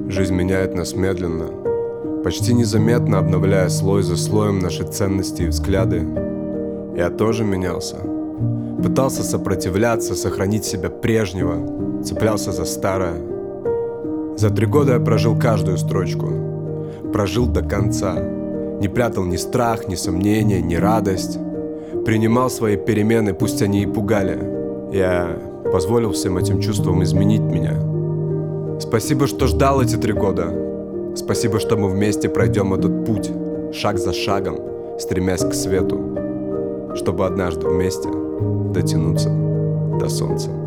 Жизнь меняет нас медленно, почти незаметно обновляя слой за слоем наши ценности и взгляды. Я тоже менялся. Пытался сопротивляться, сохранить себя прежнего, цеплялся за старое. За 3 года я прожил каждую строчку, прожил до конца. Не прятал ни страх, ни сомнения, ни радость. Принимал свои перемены, пусть они и пугали. Я позволил всем этим чувствам изменить меня. Спасибо, что ждал эти 3 года. Спасибо, что мы вместе пройдем этот путь, шаг за шагом, стремясь к свету, чтобы однажды вместе дотянуться до солнца.